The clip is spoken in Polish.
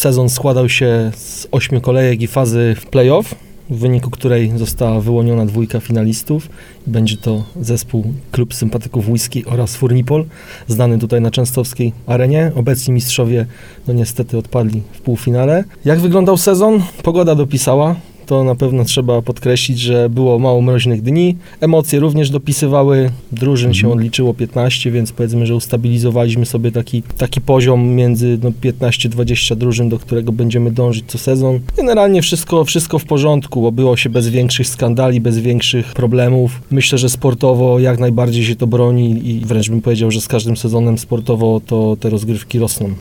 Sezon składał się z 8 kolejek i fazy play-off, w wyniku której została wyłoniona 2 finalistów. Będzie to zespół Klub Sympatyków Whisky oraz Furnipol, znany tutaj na częstochowskiej arenie. Obecni mistrzowie niestety odpadli w półfinale. Jak wyglądał sezon? Pogoda dopisała. To na pewno trzeba podkreślić, że było mało mroźnych dni. Emocje również dopisywały. Drużyn się odliczyło 15, więc powiedzmy, że ustabilizowaliśmy sobie taki poziom między 15-20 drużyn, do którego będziemy dążyć co sezon. Generalnie wszystko w porządku. Obyło się bez większych skandali, bez większych problemów. Myślę, że sportowo jak najbardziej się to broni i wręcz bym powiedział, że z każdym sezonem sportowo to te rozgrywki rosną.